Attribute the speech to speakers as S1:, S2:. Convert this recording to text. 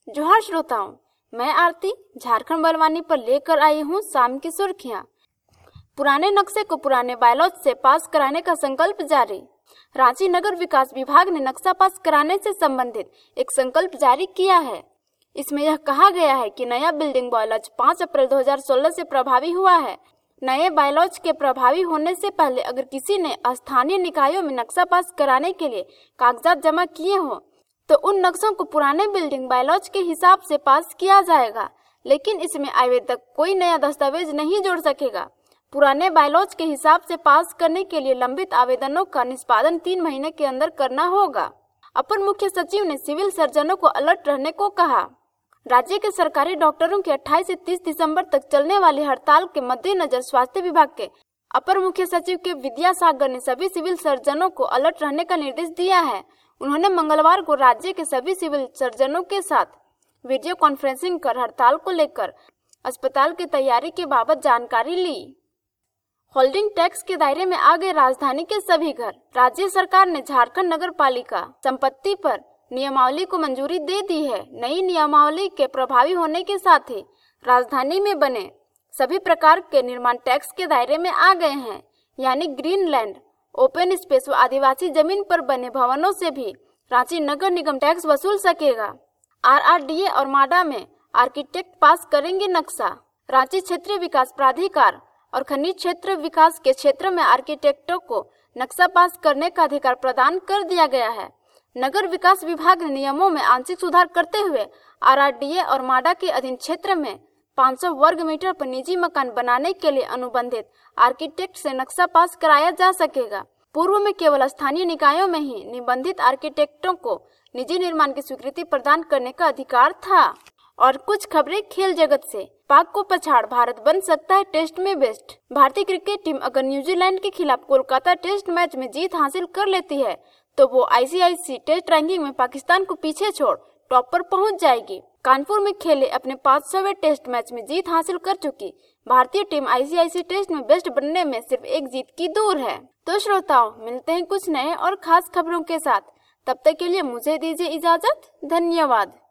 S1: जोहार श्रोताओं, मैं आरती झारखंड बलवानी पर लेकर आई हूँ शाम की सुर्खियाँ। पुराने नक्शे को पुराने बायलॉज से पास कराने का संकल्प जारी। रांची नगर विकास विभाग ने नक्शा पास कराने से संबंधित एक संकल्प जारी किया है। इसमें यह कहा गया है कि नया बिल्डिंग बायलॉज 5 अप्रैल 2016 से प्रभावी हुआ है। नए बायलॉज के प्रभावी होने से पहले अगर किसी ने स्थानीय निकायों में नक्शा पास कराने के लिए कागजात जमा किए हों तो उन नक्शों को पुराने बिल्डिंग बायलॉज के हिसाब से पास किया जाएगा, लेकिन इसमें आवेदक कोई नया दस्तावेज नहीं जोड़ सकेगा। पुराने बायलॉज के हिसाब से पास करने के लिए लंबित आवेदनों का निष्पादन 3 महीने के अंदर करना होगा। अपर मुख्य सचिव ने सिविल सर्जनों को अलर्ट रहने को कहा। राज्य के सरकारी डॉक्टरों की 28 से 30 दिसंबर तक चलने वाली हड़ताल के मद्देनजर स्वास्थ्य विभाग के अपर मुख्य सचिव के विद्यासागर ने सभी सिविल सर्जनों को अलर्ट रहने का निर्देश दिया है। उन्होंने मंगलवार को राज्य के सभी सिविल सर्जनों के साथ वीडियो कॉन्फ्रेंसिंग कर हड़ताल को लेकर अस्पताल की तैयारी के बाबत जानकारी ली। होल्डिंग टैक्स के दायरे में आ गए राजधानी के सभी घर। राज्य सरकार ने झारखंड नगर पालिका संपत्ति पर नियमावली को मंजूरी दे दी है। नई नियमावली के प्रभावी होने के साथ ही राजधानी में बने सभी प्रकार के निर्माण टैक्स के दायरे में आ गए हैं, यानी ग्रीन लैंड, ओपन स्पेस व आदिवासी जमीन पर बने भवनों से भी रांची नगर निगम टैक्स वसूल सकेगा। RRDA और माडा में आर्किटेक्ट पास करेंगे नक्शा। रांची क्षेत्रीय विकास प्राधिकार और खनिज क्षेत्र विकास के क्षेत्र में आर्किटेक्टों को नक्शा पास करने का अधिकार प्रदान कर दिया गया है। नगर विकास विभाग ने नियमों में आंशिक सुधार करते हुए RRDA और माडा के अधीन क्षेत्र में 500 वर्ग मीटर पर निजी मकान बनाने के लिए अनुबंधित आर्किटेक्ट से नक्शा पास कराया जा सकेगा। पूर्व में केवल स्थानीय निकायों में ही निबंधित आर्किटेक्टों को निजी निर्माण की स्वीकृति प्रदान करने का अधिकार था। और कुछ खबरें खेल जगत से। पाक को पछाड़ भारत बन सकता है टेस्ट में बेस्ट। भारतीय क्रिकेट टीम अगर न्यूजीलैंड के खिलाफ कोलकाता टेस्ट मैच में जीत हासिल कर लेती है तो वो ICIC टेस्ट रैंकिंग में पाकिस्तान को पीछे छोड़ टॉप पर पहुंच जाएगी। कानपुर में खेले अपने 500वें टेस्ट मैच में जीत हासिल कर चुकी भारतीय टीम ICIC टेस्ट में बेस्ट बनने में सिर्फ एक जीत की दूर है। तो श्रोताओं, मिलते हैं कुछ नए और खास खबरों के साथ। तब तक के लिए मुझे दीजिए इजाजत। धन्यवाद।